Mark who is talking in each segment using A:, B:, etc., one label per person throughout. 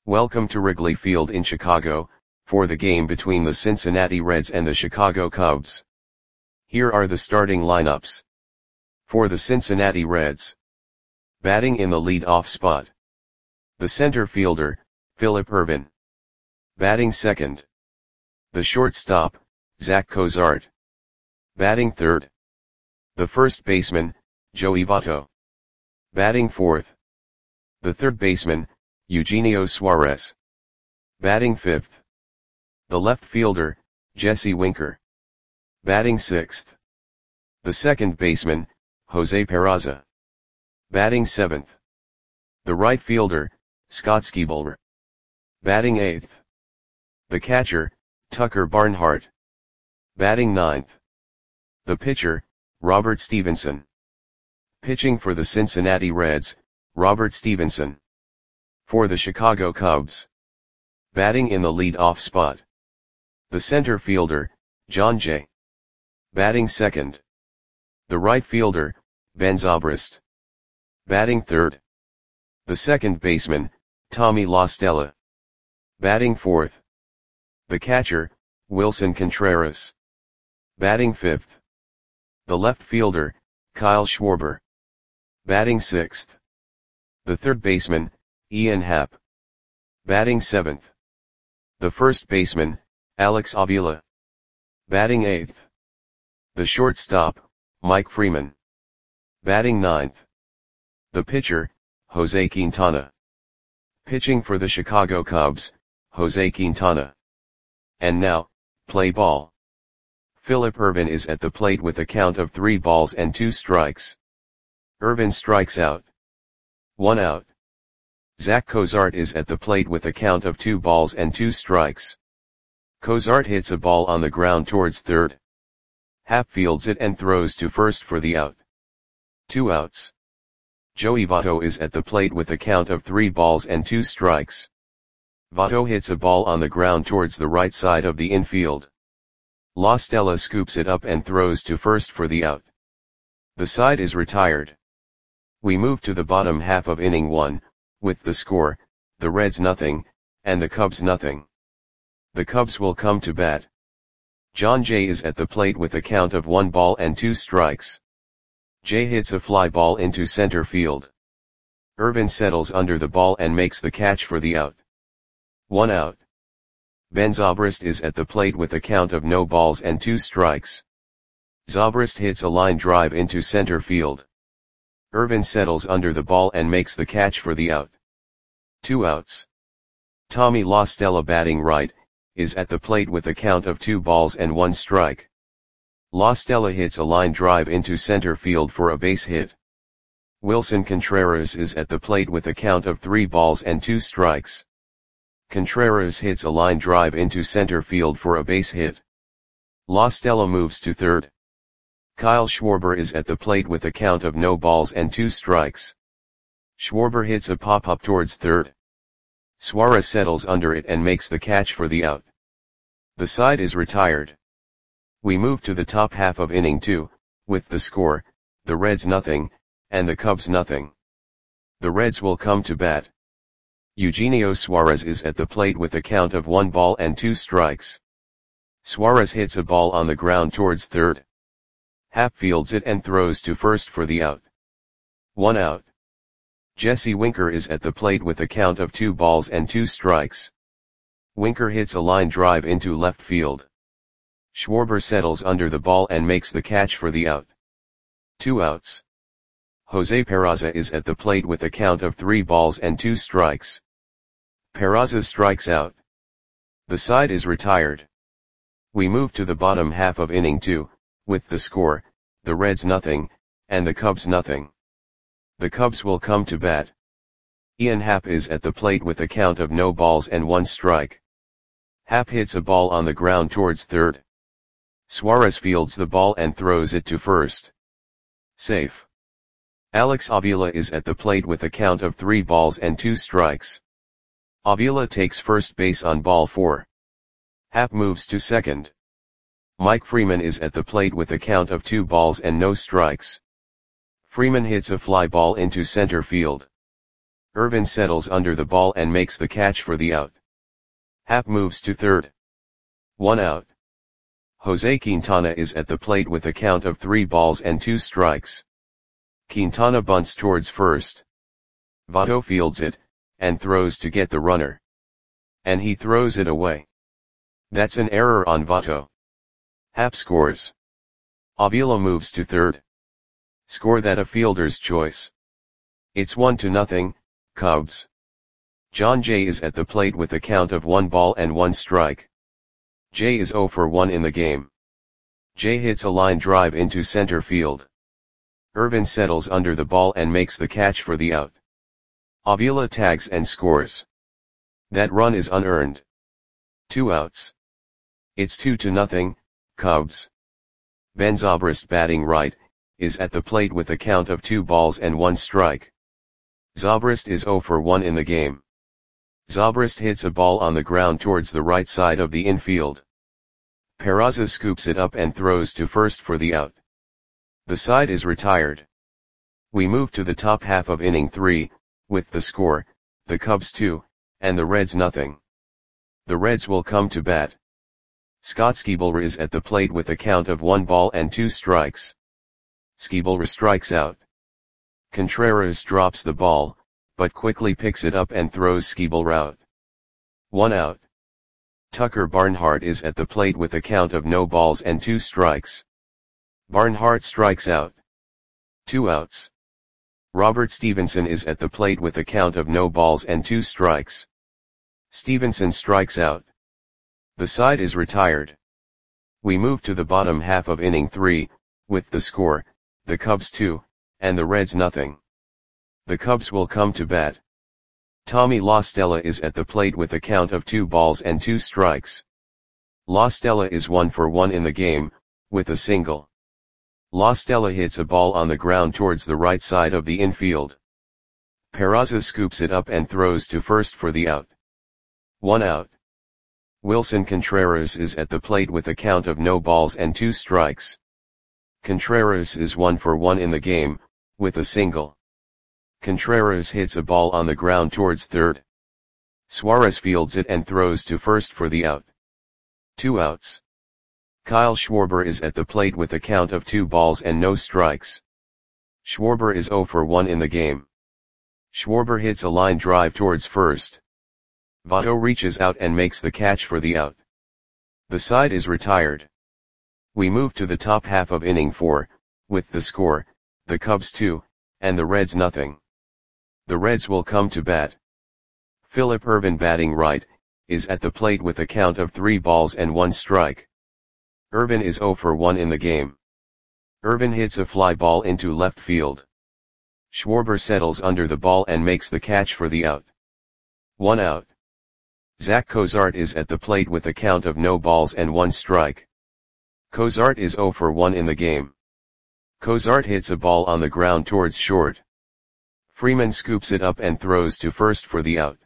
A: Welcome to Wrigley Field in Chicago, for the game between the Cincinnati Reds and the Chicago Cubs. Here are the starting lineups. For the Cincinnati Reds. Batting in the lead-off spot. The center fielder, Phillip Ervin. Batting second. The shortstop, Zach Cozart. Batting third. The first baseman, Joey Votto. Batting fourth. The third baseman, Eugenio Suarez. Batting fifth. The left fielder, Jesse Winker. Batting sixth. The second baseman, Jose Peraza. Batting seventh. The right fielder, Scott Skiebler. Batting eighth. The catcher, Tucker Barnhart. Batting ninth. The pitcher, Robert Stevenson. Pitching for the Cincinnati Reds, Robert Stevenson. For the Chicago Cubs. Batting in the lead-off spot. The center fielder, Jon Jay. Batting second. The right fielder, Ben Zobrist. Batting third. The second baseman, Tommy La Stella. Batting fourth. The catcher, Wilson Contreras. Batting fifth. The left fielder, Kyle Schwarber. Batting sixth. The third baseman, Ian Happ. Batting seventh. The first baseman, Alex Avila. Batting eighth. The shortstop, Mike Freeman. Batting ninth. The pitcher, Jose Quintana. Pitching for the Chicago Cubs, Jose Quintana. And now, play ball. Phillip Ervin is at the plate with a count of 3 balls and 2 strikes. Ervin strikes out. 1 out. Zach Cozart is at the plate with a count of 2 balls and 2 strikes. Cozart hits a ball on the ground towards third. Happ fields it and throws to first for the out. 2 outs. Joey Votto is at the plate with a count of 3 balls and 2 strikes. Votto hits a ball on the ground towards the right side of the infield. La Stella scoops it up and throws to first for the out. The side is retired. We move to the bottom half of inning 1, with the score, the Reds nothing, and the Cubs nothing. The Cubs will come to bat. Jon Jay is at the plate with a count of 1 ball and 2 strikes. Jay hits a fly ball into center field. Ervin settles under the ball and makes the catch for the out. 1 out. Ben Zobrist is at the plate with a count of no balls and 2 strikes. Zobrist hits a line drive into center field. Ervin settles under the ball and makes the catch for the out. 2 outs. Tommy La Stella, batting right, is at the plate with a count of 2 balls and 1 strike. La Stella hits a line drive into center field for a base hit. Wilson Contreras is at the plate with a count of 3 balls and 2 strikes. Contreras hits a line drive into center field for a base hit. La Stella moves to third. Kyle Schwarber is at the plate with a count of no balls and 2 strikes. Schwarber hits a pop-up towards third. Suarez settles under it and makes the catch for the out. The side is retired. We move to the top half of inning 2, with the score, the Reds nothing, and the Cubs nothing. The Reds will come to bat. Eugenio Suarez is at the plate with a count of 1 ball and 2 strikes. Suarez hits a ball on the ground towards third. Happ fields it and throws to first for the out. 1 out. Jesse Winker is at the plate with a count of 2 balls and 2 strikes. Winker hits a line drive into left field. Schwarber settles under the ball and makes the catch for the out. 2 outs. Jose Peraza is at the plate with a count of 3 balls and 2 strikes. Peraza strikes out. The side is retired. We move to the bottom half of inning 2, with the score, the Reds nothing, and the Cubs nothing. The Cubs will come to bat. Ian Happ is at the plate with a count of no balls and 1 strike. Happ hits a ball on the ground towards third. Suarez fields the ball and throws it to first. Safe. Alex Avila is at the plate with a count of 3 balls and 2 strikes. Avila takes first base on ball 4. Happ moves to second. Mike Freeman is at the plate with a count of 2 balls and no strikes. Freeman hits a fly ball into center field. Irvin settles under the ball and makes the catch for the out. Happ moves to third. 1 out. Jose Quintana is at the plate with a count of 3 balls and 2 strikes. Quintana bunts towards first. Votto fields it, and throws to get the runner. And he throws it away. That's an error on Votto. Happ scores. Avila moves to third. Score that a fielder's choice. It's 1-0, Cubs. John Jay is at the plate with a count of 1 ball and 1 strike. Jay is 0 for 1 in the game. Jay hits a line drive into center field. Irvin settles under the ball and makes the catch for the out. Avila tags and scores. That run is unearned. 2 outs. It's 2-0, Cubs. Ben Zobrist, batting right, is at the plate with a count of 2 balls and 1 strike. Zobrist is 0 for 1 in the game. Zobrist hits a ball on the ground towards the right side of the infield. Peraza scoops it up and throws to first for the out. The side is retired. We move to the top half of inning 3, with the score, the Cubs 2, and the Reds nothing. The Reds will come to bat. Scott Schebler is at the plate with a count of 1 ball and 2 strikes. Schebler strikes out. Contreras drops the ball, but quickly picks it up and throws Schebler out. 1 out. Tucker Barnhart is at the plate with a count of no balls and 2 strikes. Barnhart strikes out. 2 outs. Robert Stevenson is at the plate with a count of no balls and 2 strikes. Stevenson strikes out. The side is retired. We move to the bottom half of inning 3, with the score, the Cubs 2, and the Reds nothing. The Cubs will come to bat. Tommy La Stella is at the plate with a count of 2 balls and 2 strikes. La Stella is 1 for 1 in the game, with a single. La Stella hits a ball on the ground towards the right side of the infield. Peraza scoops it up and throws to first for the out. 1 out. Wilson Contreras is at the plate with a count of no balls and 2 strikes. Contreras is 1 for 1 in the game, with a single. Contreras hits a ball on the ground towards third. Suarez fields it and throws to first for the out. 2 outs. Kyle Schwarber is at the plate with a count of 2 balls and no strikes. Schwarber is 0 for 1 in the game. Schwarber hits a line drive towards first. Votto reaches out and makes the catch for the out. The side is retired. We move to the top half of inning 4, with the score, the Cubs 2, and the Reds nothing. The Reds will come to bat. Philip Irvin, batting right, is at the plate with a count of 3 balls and 1 strike. Irvin is 0 for 1 in the game. Irvin hits a fly ball into left field. Schwarber settles under the ball and makes the catch for the out. 1 out. Zach Cozart is at the plate with a count of no balls and 1 strike. Cozart is 0 for 1 in the game. Cozart hits a ball on the ground towards short. Freeman scoops it up and throws to first for the out.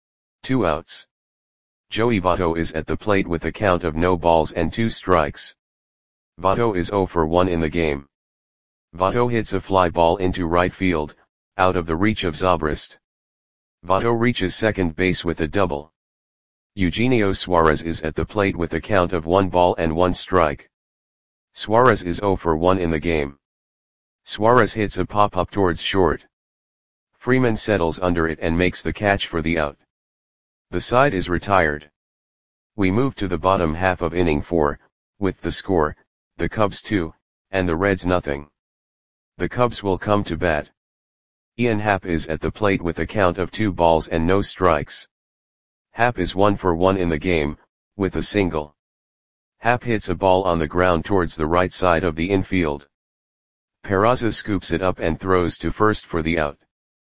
A: 2 outs. Joey Votto is at the plate with a count of no balls and 2 strikes. Votto is 0 for 1 in the game. Votto hits a fly ball into right field, out of the reach of Zobrist. Votto reaches second base with a double. Eugenio Suarez is at the plate with a count of 1 ball and 1 strike. Suarez is 0 for 1 in the game. Suarez hits a pop-up towards short. Freeman settles under it and makes the catch for the out. The side is retired. We move to the bottom half of inning 4, with the score, the Cubs 2, and the Reds nothing. The Cubs will come to bat. Ian Happ is at the plate with a count of 2 balls and no strikes. Happ is 1 for 1 in the game, with a single. Happ hits a ball on the ground towards the right side of the infield. Peraza scoops it up and throws to first for the out.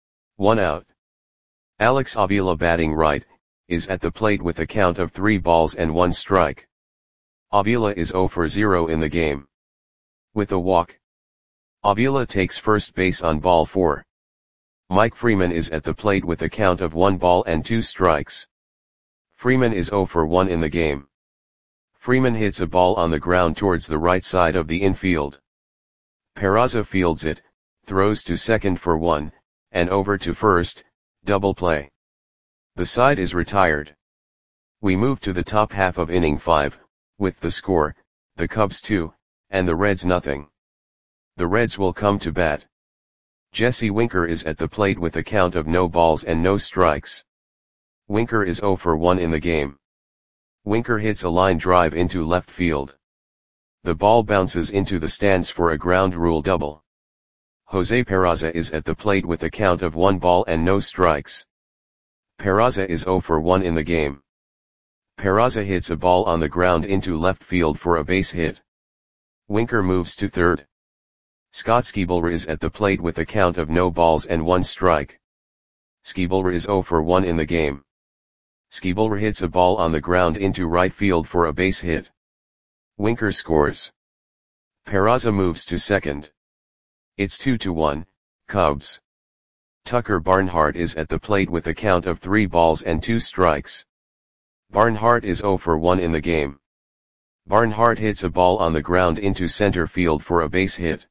A: 1 out. Alex Avila, batting right, is at the plate with a count of 3 balls and 1 strike. Avila is 0 for 0 in the game. With a walk. Avila takes first base on ball 4. Mike Freeman is at the plate with a count of 1 ball and 2 strikes. Freeman is 0 for 1 in the game. Freeman hits a ball on the ground towards the right side of the infield. Peraza fields it, throws to second for 1, and over to first, Double play. The side is retired. We move to the top half of inning 5, with the score, the Cubs 2, and the Reds nothing. The Reds will come to bat. Jesse Winker is at the plate with a count of no balls and no strikes. Winker is 0 for 1 in the game. Winker hits a line drive into left field. The ball bounces into the stands for a ground rule double. Jose Peraza is at the plate with a count of 1 ball and no strikes. Peraza is 0 for 1 in the game. Peraza hits a ball on the ground into left field for a base hit. Winker moves to third. Scott Skiebler is at the plate with a count of no balls and 1 strike. Skiebler is 0 for 1 in the game. Skiebler hits a ball on the ground into right field for a base hit. Winker scores. Peraza moves to second. It's 2-1, Cubs. Tucker Barnhart is at the plate with a count of 3 balls and 2 strikes. Barnhart is 0 for 1 in the game. Barnhart hits a ball on the ground into center field for a base hit.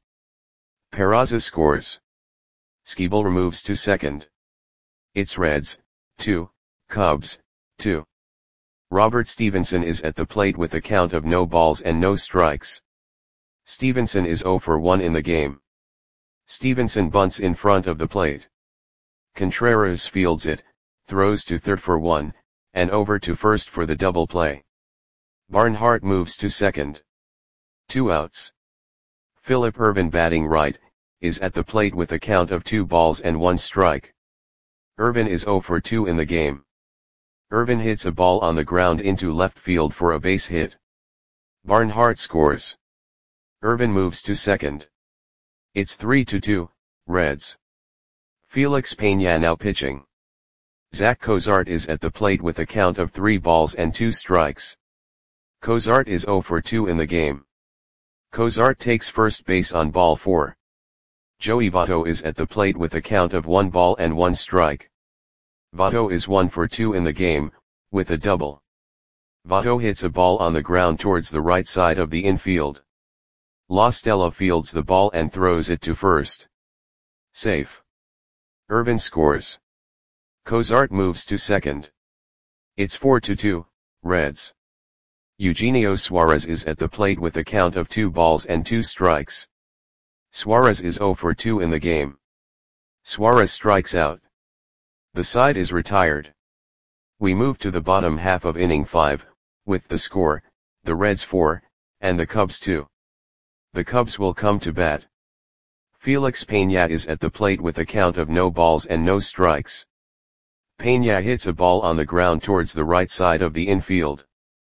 A: Peraza scores. Skiebler moves to second. It's Reds, 2, Cubs, 2. Robert Stevenson is at the plate with a count of no balls and no strikes. Stevenson is 0 for 1 in the game. Stevenson bunts in front of the plate. Contreras fields it, throws to third for 1, and over to first for the double play. Barnhart moves to second. 2 outs. Phillip Ervin batting right, is at the plate with a count of 2 balls and 1 strike. Ervin is 0 for 2 in the game. Ervin hits a ball on the ground into left field for a base hit. Barnhart scores. Ervin moves to second. It's 3-2, Reds. Felix Peña now pitching. Zach Cozart is at the plate with a count of 3 balls and 2 strikes. Cozart is 0 for 2 in the game. Cozart takes first base on ball 4. Joey Votto is at the plate with a count of 1 ball and 1 strike. Votto is 1 for 2 in the game, with a double. Votto hits a ball on the ground towards the right side of the infield. La Stella fields the ball and throws it to first. Safe. Ervin scores. Cozart moves to second. It's 4-2, Reds. Eugenio Suarez is at the plate with a count of 2 balls and 2 strikes. Suarez is 0 for 2 in the game. Suarez strikes out. The side is retired. We move to the bottom half of inning 5, with the score, the Reds 4, and the Cubs 2. The Cubs will come to bat. Felix Peña is at the plate with a count of no balls and no strikes. Peña hits a ball on the ground towards the right side of the infield.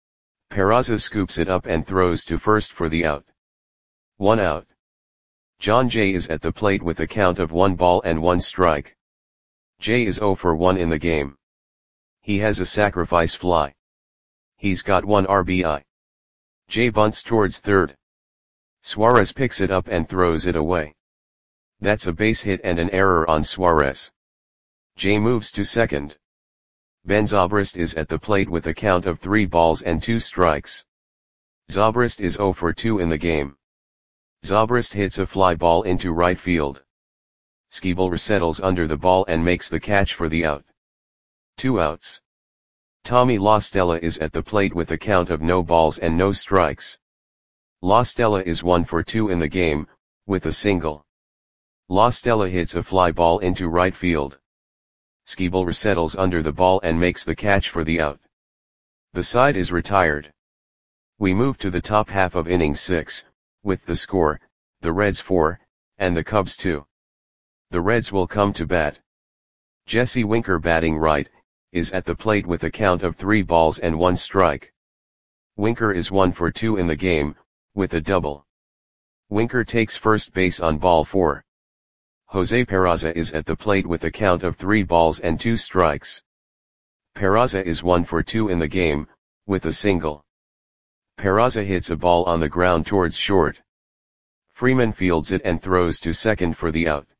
A: Peraza scoops it up and throws to first for the out. 1 out. John Jay is at the plate with a count of 1 ball and 1 strike. Jay is 0 for 1 in the game. He has a sacrifice fly. He's got 1 RBI. Jay bunts towards third. Suarez picks it up and throws it away. That's a base hit and an error on Suarez. Jay moves to second. Ben Zobrist is at the plate with a count of 3 balls and 2 strikes. Zobrist is 0 for 2 in the game. Zobrist hits a fly ball into right field. Skiebler settles under the ball and makes the catch for the out. 2 outs. Tommy La Stella is at the plate with a count of no balls and no strikes. La Stella is 1 for 2 in the game, with a single. La Stella hits a fly ball into right field. Skiebler settles under the ball and makes the catch for the out. The side is retired. We move to the top half of inning 6, with the score, the Reds 4, and the Cubs 2. The Reds will come to bat. Jesse Winker batting right, is at the plate with a count of 3 balls and 1 strike. Winker is 1 for 2 in the game, with a double. Winker takes first base on ball 4. Jose Peraza is at the plate with a count of 3 balls and 2 strikes. Peraza is 1 for 2 in the game, with a single. Peraza hits a ball on the ground towards short. Freeman fields it and throws to second for the out.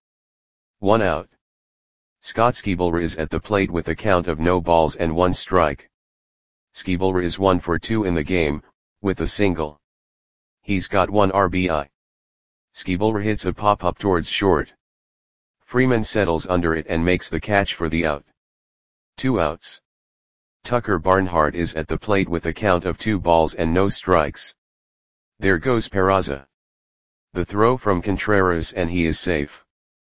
A: 1 out. Scott Skiebler is at the plate with a count of no balls and 1 strike. Skiebler is 1 for 2 in the game, with a single. He's got 1 RBI. Skiebler hits a pop-up towards short. Freeman settles under it and makes the catch for the out. 2 outs. Tucker Barnhart is at the plate with a count of 2 balls and no strikes. There goes Peraza. The throw from Contreras and he is safe.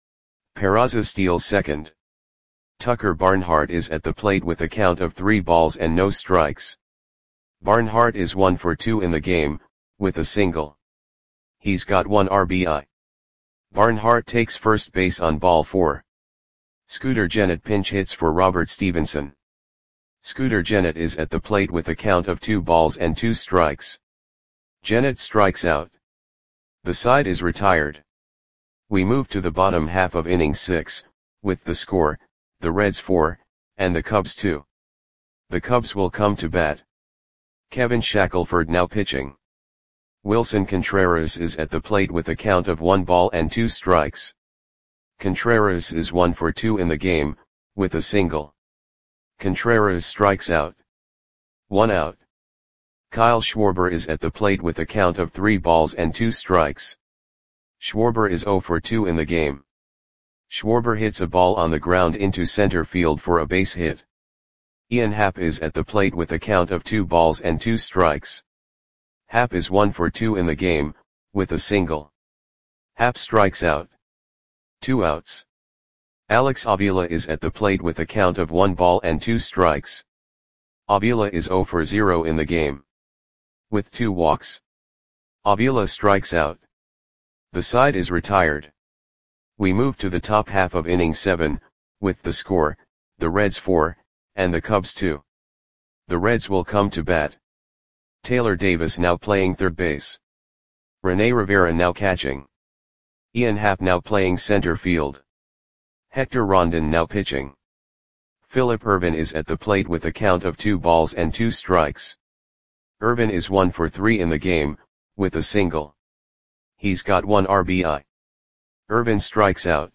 A: Peraza steals second. Tucker Barnhart is at the plate with a count of 3 balls and no strikes. Barnhart is 1 for 2 in the game, with a single. He's got 1 RBI. Barnhart takes first base on ball 4. Scooter Gennett pinch hits for Robert Stevenson. Scooter Gennett is at the plate with a count of 2 balls and 2 strikes. Gennett strikes out. The side is retired. We move to the bottom half of inning 6, with the score, the Reds 4, and the Cubs 2. The Cubs will come to bat. Kevin Shackelford now pitching. Wilson Contreras is at the plate with a count of 1 ball and 2 strikes. Contreras is 1 for 2 in the game, with a single. Contreras strikes out. 1 out. Kyle Schwarber is at the plate with a count of 3 balls and 2 strikes. Schwarber is 0 for 2 in the game. Schwarber hits a ball on the ground into center field for a base hit. Ian Happ is at the plate with a count of 2 balls and 2 strikes. Happ is 1 for 2 in the game, with a single. Happ strikes out. 2 outs. Alex Avila is at the plate with a count of 1 ball and 2 strikes. Avila is 0 for 0 in the game. With 2 walks. Avila strikes out. The side is retired. We move to the top half of inning 7, with the score, the Reds 4, and the Cubs 2. The Reds will come to bat. Taylor Davis now playing third base. Rene Rivera now catching. Ian Happ now playing center field. Hector Rondon now pitching. Phillip Ervin is at the plate with a count of 2 balls and 2 strikes. Ervin is 1 for 3 in the game, with a single. He's got 1 RBI. Ervin strikes out.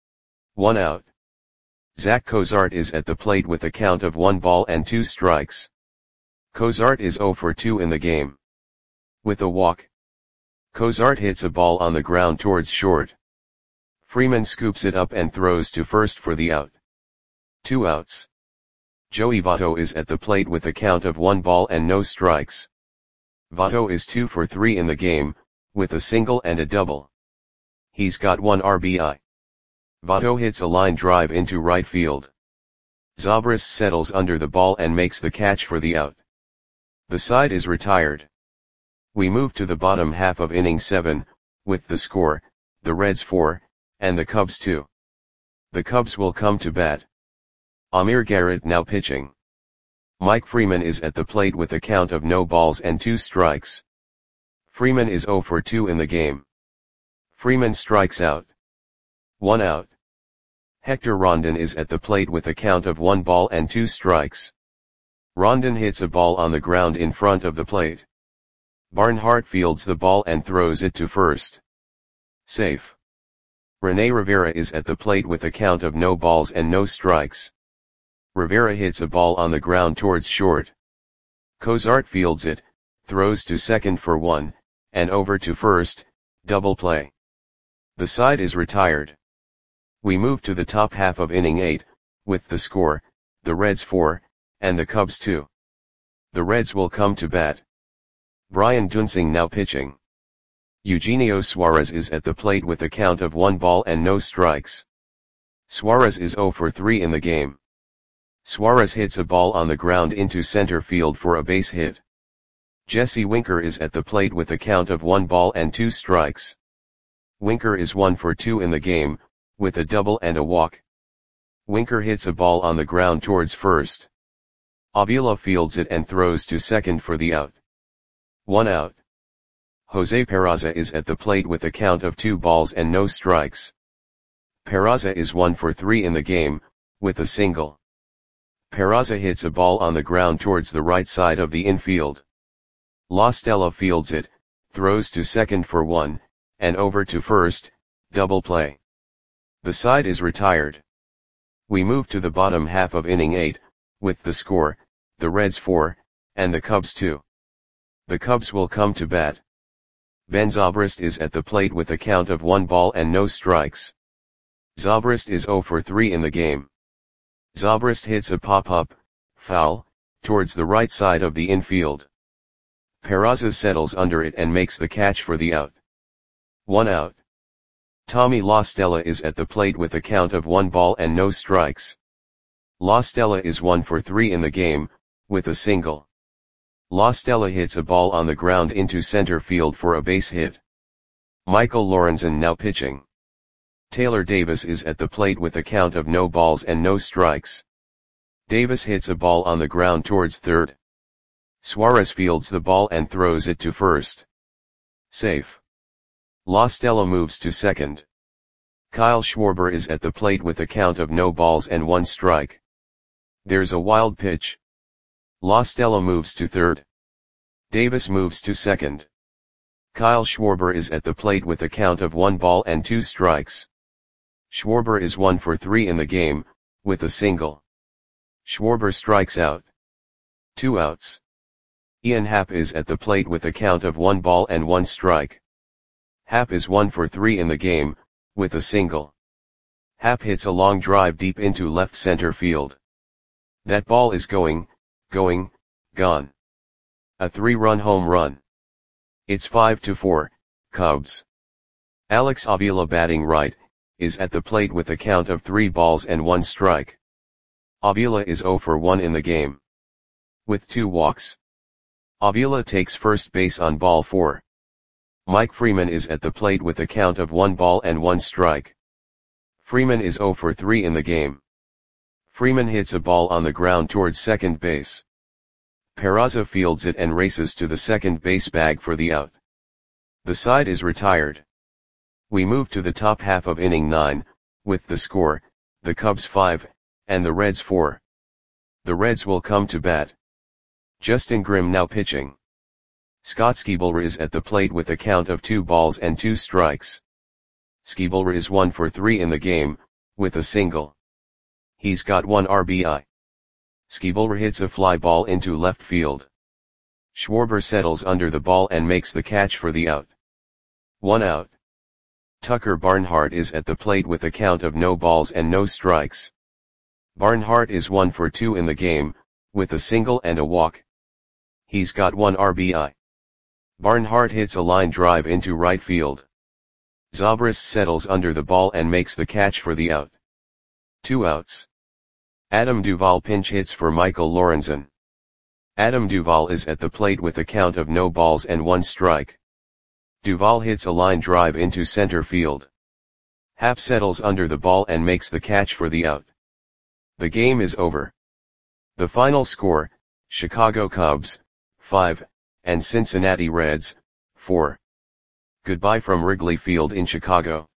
A: 1 out. Zach Cozart is at the plate with a count of 1 ball and 2 strikes. Cozart is 0 for 2 in the game. With a walk. Cozart hits a ball on the ground towards short. Freeman scoops it up and throws to first for the out. 2 outs. Joey Votto is at the plate with a count of 1 ball and no strikes. Votto is 2 for 3 in the game, with a single and a double. He's got 1 RBI. Votto hits a line drive into right field. Zobrist settles under the ball and makes the catch for the out. The side is retired. We move to the bottom half of inning 7, with the score, the Reds 4, and the Cubs 2. The Cubs will come to bat. Amir Garrett now pitching. Mike Freeman is at the plate with a count of no balls and 2 strikes. Freeman is 0 for 2 in the game. Freeman strikes out. 1 out. Hector Rondon is at the plate with a count of 1 ball and 2 strikes. Rondon hits a ball on the ground in front of the plate. Barnhart fields the ball and throws it to first. Safe. Rene Rivera is at the plate with a count of no balls and no strikes. Rivera hits a ball on the ground towards short. Cozart fields it, throws to second for 1, and over to first, double play. The side is retired. We move to the top half of inning 8, with the score, the Reds 4, and the Cubs 2. The Reds will come to bat. Brian Dunsing now pitching. Eugenio Suarez is at the plate with a count of 1 ball and no strikes. Suarez is 0 for 3 in the game. Suarez hits a ball on the ground into center field for a base hit. Jesse Winker is at the plate with a count of 1 ball and 2 strikes. Winker is 1 for 2 in the game, with a double and a walk. Winker hits a ball on the ground towards first. Avila fields it and throws to second for the out. 1 out. Jose Peraza is at the plate with a count of 2 balls and no strikes. Peraza is 1 for 3 in the game, with a single. Peraza hits a ball on the ground towards the right side of the infield. La Stella fields it, throws to second for 1, and over to first, double play. The side is retired. We move to the bottom half of inning 8, with the score, the Reds 4, and the Cubs 2. The Cubs will come to bat. Ben Zobrist is at the plate with a count of 1 ball and no strikes. Zobrist is 0 for 3 in the game. Zobrist hits a pop-up, foul, towards the right side of the infield. Peraza settles under it and makes the catch for the out. 1 out. Tommy La Stella is at the plate with a count of 1 ball and no strikes. La Stella is 1 for 3 in the game, with a single. La Stella hits a ball on the ground into center field for a base hit. Michael Lorenzen now pitching. Taylor Davis is at the plate with a count of no balls and no strikes. Davis hits a ball on the ground towards third. Suarez fields the ball and throws it to first. Safe. La Stella moves to second. Kyle Schwarber is at the plate with a count of no balls and 1 strike. There's a wild pitch. La Stella moves to third. Davis moves to second. Kyle Schwarber is at the plate with a count of 1 ball and 2 strikes. Schwarber is 1 for 3 in the game, with a single. Schwarber strikes out. 2 outs. Ian Happ is at the plate with a count of 1 ball and 1 strike. Happ is 1 for 3 in the game, with a single. Happ hits a long drive deep into left center field. That ball is gone. A 3-run home run. It's 5-4, Cubs. Alex Avila batting right, is at the plate with a count of 3 balls and 1 strike. Avila is 0 for 1 in the game. With 2 walks. Avila takes first base on ball 4. Mike Freeman is at the plate with a count of 1 ball and 1 strike. Freeman is 0 for 3 in the game. Freeman hits a ball on the ground towards second base. Peraza fields it and races to the second base bag for the out. The side is retired. We move to the top half of inning 9, with the score, the Cubs 5, and the Reds 4. The Reds will come to bat. Justin Grimm now pitching. Scott Skiebler is at the plate with a count of 2 balls and 2 strikes. Skiebler is 1 for 3 in the game, with a single. He's got 1 RBI. Skiebler hits a fly ball into left field. Schwarber settles under the ball and makes the catch for the out. 1 out. Tucker Barnhart is at the plate with a count of no balls and no strikes. Barnhart is 1 for 2 in the game, with a single and a walk. He's got 1 RBI. Barnhart hits a line drive into right field. Zobrist settles under the ball and makes the catch for the out. 2 outs. Adam Duvall pinch hits for Michael Lorenzen. Adam Duvall is at the plate with a count of no balls and 1 strike. Duvall hits a line drive into center field. Happ settles under the ball and makes the catch for the out. The game is over. The final score, Chicago Cubs, 5, and Cincinnati Reds, 4. Goodbye from Wrigley Field in Chicago.